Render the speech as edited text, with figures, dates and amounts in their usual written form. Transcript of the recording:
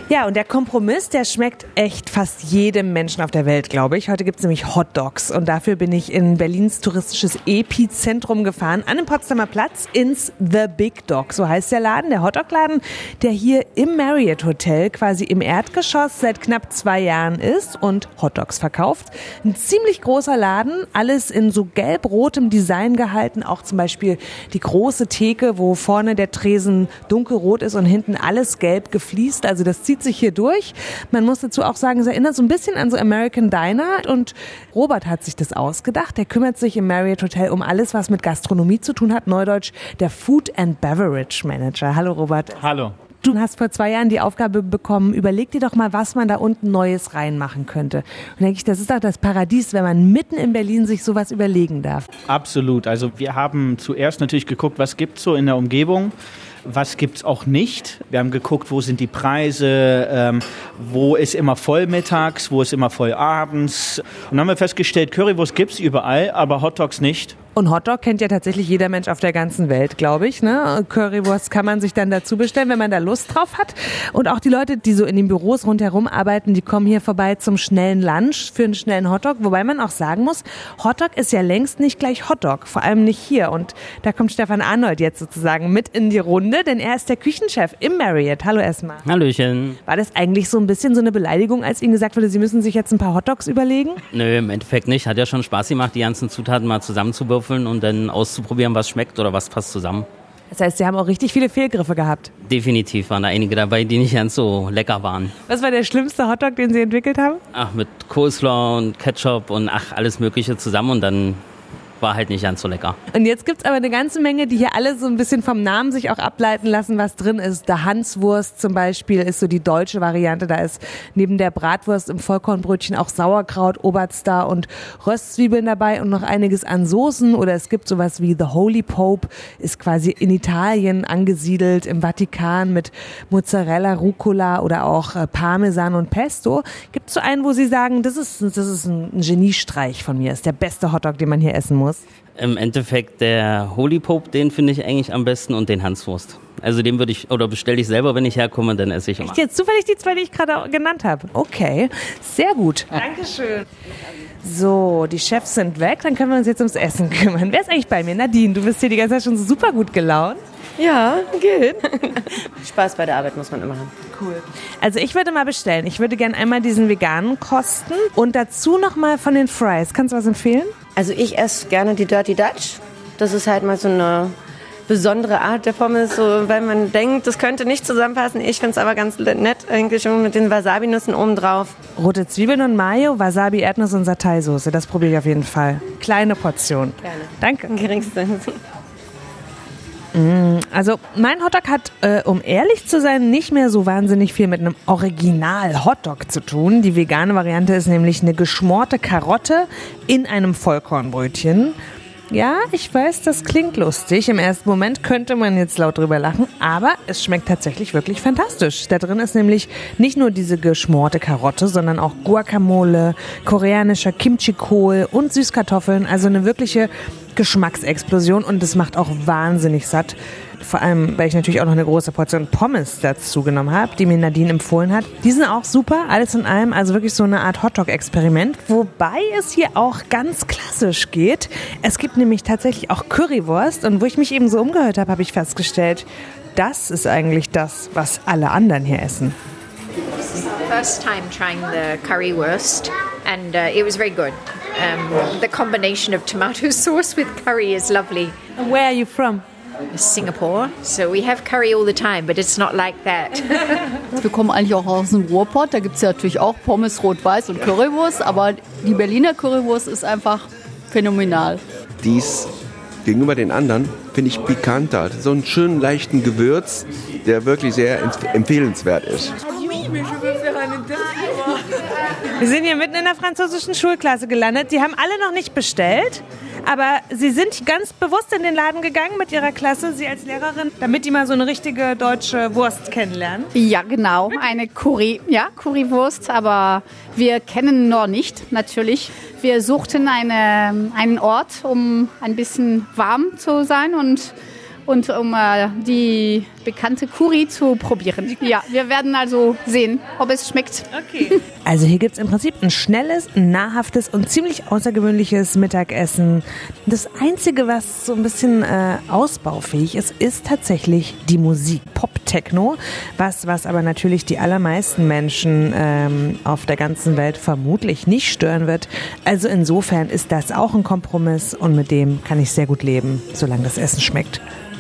Ja, und der Kompromiss, der schmeckt echt fast jedem Menschen auf der Welt, glaube ich. Heute gibt es nämlich Hot Dogs und dafür bin ich in Berlins touristisches Epizentrum gefahren, an dem Potsdamer Platz ins The Big Dog. So heißt der Laden, der Hotdog-Laden, der hier im Marriott Hotel quasi im Erdgeschoss seit knapp 2 Jahren ist und Hotdogs verkauft. Ein ziemlich großer Laden, alles in so gelb-rotem Design gehalten, auch zum Beispiel die große Theke, wo vorne der Tresen dunkelrot ist und hinten alles gelb gefliest, also das zieht sich hier durch. Man muss dazu auch sagen, es erinnert so ein bisschen an so American Diner und Robert hat sich das ausgedacht. Der kümmert sich im Marriott Hotel um alles, was mit Gastronomie zu tun hat. Neudeutsch der Food and Beverage Manager. Hallo Robert. Hallo. Du hast vor 2 Jahren die Aufgabe bekommen, überleg dir doch mal, was man da unten Neues reinmachen könnte. Und denke ich, das ist doch das Paradies, wenn man mitten in Berlin sich sowas überlegen darf. Absolut. Also wir haben zuerst natürlich geguckt, was gibt's so in der Umgebung. Was gibt's auch nicht? Wir haben geguckt, wo sind die Preise, wo ist immer voll mittags, wo ist immer voll abends. Und dann haben wir festgestellt, Currywurst gibt's überall, aber Hotdogs nicht. Und Hotdog kennt ja tatsächlich jeder Mensch auf der ganzen Welt, glaube ich. Ne? Currywurst kann man sich dann dazu bestellen, wenn man da Lust drauf hat. Und auch die Leute, die so in den Büros rundherum arbeiten, die kommen hier vorbei zum schnellen Lunch für einen schnellen Hotdog. Wobei man auch sagen muss, Hotdog ist ja längst nicht gleich Hotdog, vor allem nicht hier. Und da kommt Stefan Arnold jetzt sozusagen mit in die Runde, denn er ist der Küchenchef im Marriott. Hallo erstmal. Hallöchen. War das eigentlich so ein bisschen so eine Beleidigung, als Ihnen gesagt wurde, Sie müssen sich jetzt ein paar Hotdogs überlegen? Nö, im Endeffekt nicht. Hat ja schon Spaß gemacht, die ganzen Zutaten mal zusammenzuwürfeln und dann auszuprobieren, was schmeckt oder was passt zusammen. Das heißt, Sie haben auch richtig viele Fehlgriffe gehabt. Definitiv waren da einige dabei, die nicht ganz so lecker waren. Was war der schlimmste Hotdog, den Sie entwickelt haben? Mit Coleslaw und Ketchup und alles Mögliche zusammen und dann war halt nicht ganz so lecker. Und jetzt gibt's aber eine ganze Menge, die hier alle so ein bisschen vom Namen sich auch ableiten lassen, was drin ist. Der Hanswurst zum Beispiel ist so die deutsche Variante. Da ist neben der Bratwurst im Vollkornbrötchen auch Sauerkraut, Oberster und Röstzwiebeln dabei und noch einiges an Soßen. Oder es gibt sowas wie The Holy Pope, ist quasi in Italien angesiedelt, im Vatikan mit Mozzarella, Rucola oder auch Parmesan und Pesto. Gibt's so einen, wo Sie sagen, das ist ein Geniestreich von mir, ist der beste Hotdog, den man hier essen muss? Im Endeffekt der Holy Pope, den finde ich eigentlich am besten und den Hanswurst. Also den bestelle ich selber, wenn ich herkomme, dann esse ich immer. Echt jetzt zufällig die 2, die ich gerade genannt habe? Okay, sehr gut. Dankeschön. So, die Chefs sind weg, dann können wir uns jetzt ums Essen kümmern. Wer ist eigentlich bei mir? Nadine, du bist hier die ganze Zeit schon super gut gelaunt. Ja, geht. Spaß bei der Arbeit muss man immer haben. Cool. Also ich würde mal bestellen. Ich würde gerne einmal diesen veganen kosten und dazu nochmal von den Fries. Kannst du was empfehlen? Also ich esse gerne die Dirty Dutch. Das ist halt mal so eine besondere Art der Pommes, so, weil man denkt, das könnte nicht zusammenpassen. Ich finde es aber ganz nett, eigentlich mit den Wasabi-Nüssen oben drauf. Rote Zwiebeln und Mayo, Wasabi, Erdnuss und Satay-Soße. Das probiere ich auf jeden Fall. Kleine Portion. Gerne. Danke. Geringste. Also mein Hotdog hat, um ehrlich zu sein, nicht mehr so wahnsinnig viel mit einem Original-Hotdog zu tun. Die vegane Variante ist nämlich eine geschmorte Karotte in einem Vollkornbrötchen. Ja, ich weiß, das klingt lustig. Im ersten Moment könnte man jetzt laut drüber lachen, aber es schmeckt tatsächlich wirklich fantastisch. Da drin ist nämlich nicht nur diese geschmorte Karotte, sondern auch Guacamole, koreanischer Kimchi-Kohl und Süßkartoffeln. Also eine wirkliche Geschmacksexplosion und das macht auch wahnsinnig satt. Vor allem, weil ich natürlich auch noch eine große Portion Pommes dazu genommen habe, die mir Nadine empfohlen hat. Die sind auch super, alles in allem, also wirklich so eine Art Hotdog-Experiment. Wobei es hier auch ganz klassisch geht. Es gibt nämlich tatsächlich auch Currywurst und wo ich mich eben so umgehört habe, habe ich festgestellt, das ist eigentlich das, was alle anderen hier essen. This is the first time trying the currywurst and it was very good. The combination of tomato sauce with curry is lovely. And where are you from? Singapore, so we have curry all the time, but it's not like that. Wir kommen eigentlich auch aus dem Ruhrpott, da gibt es ja natürlich auch Pommes, Rot-Weiß und Currywurst, aber die Berliner Currywurst ist einfach phänomenal. Die ist gegenüber den anderen, finde ich, pikanter. So einen schönen, leichten Gewürz, der wirklich sehr empfehlenswert ist. Wir sind hier mitten in der französischen Schulklasse gelandet. Sie haben alle noch nicht bestellt, aber Sie sind ganz bewusst in den Laden gegangen mit Ihrer Klasse, Sie als Lehrerin, damit die mal so eine richtige deutsche Wurst kennenlernen. Ja, genau. Eine Currywurst, aber wir kennen noch nicht, natürlich. Wir suchten einen Ort, um ein bisschen warm zu sein und um die bekannte Curry zu probieren. Ja, wir werden also sehen, ob es schmeckt. Okay. Also hier gibt es im Prinzip ein schnelles, nahrhaftes und ziemlich außergewöhnliches Mittagessen. Das Einzige, was so ein bisschen ausbaufähig ist, ist tatsächlich die Musik. Pop-Techno, was aber natürlich die allermeisten Menschen auf der ganzen Welt vermutlich nicht stören wird. Also insofern ist das auch ein Kompromiss und mit dem kann ich sehr gut leben, solange das Essen schmeckt.